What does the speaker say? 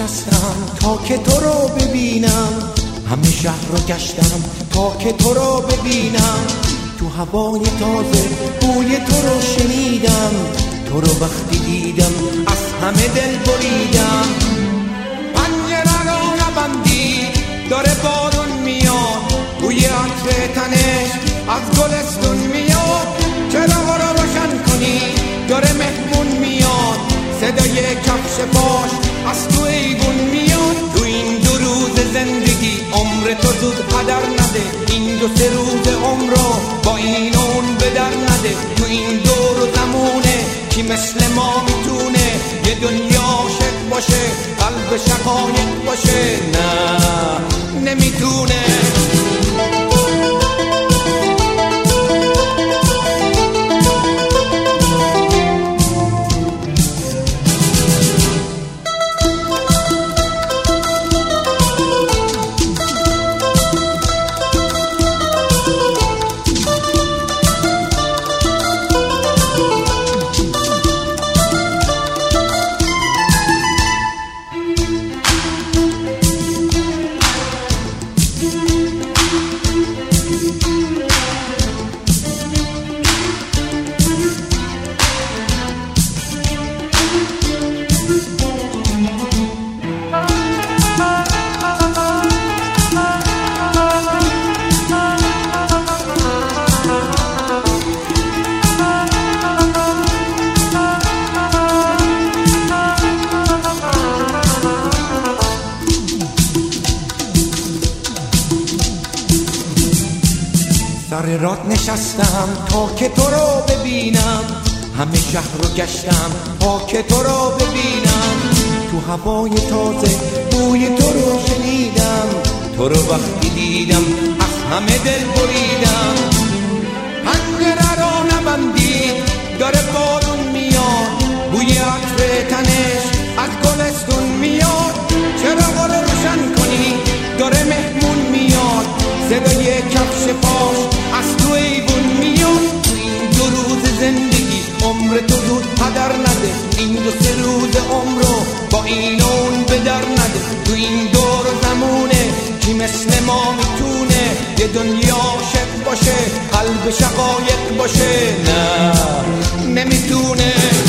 نشستم تا که تو رو ببینم، همه شهر رو گشتم تا که تو رو ببینم. تو هوای تازه بوی تو رو شنیدم، تو رو وقتی دیدم از همه دل بریدم. پنجره رو نبندی داره بارون میاد، بوی عطر تنش از گلستون میاد. چراغ رو روشن کنی داره مهمون میاد، صدای کفش پاش از تو ایوون میاد. تو این 2 روز زندگی عمر تو زود هدر نده، این 2-3 روز عمر رو با این و اون به در نده. تو این دور و زمونه کی مثل ما میتونه یه دنیا عاشق باشه، قلب شقایق باشه؟ نه نمیتونه. سر راه نشستم تا که تو رو ببینم، همه شهر رو گشتم تا که تو رو ببینم. تو هوای تازه بوی تو رو شنیدم، تو رو وقتی دیدم از همه دل بریدم. پنجره رو نبندی داره بارون میاد، بوی عطر تنش از گلستون میاد. چراغ رو روشن کنی داره مهمون میاد، صدای کفش پاش از تو ایوون میاد. تو این 2 روز زندگی عمر تو زود هدر نده، این 2-3 روز عمر رو با این و اون به در نده. تو این دور زمونه کی مثل ما میتونه یه دنیا عاشق باشه، قلب شقایق باشه؟ نه نمیتونه.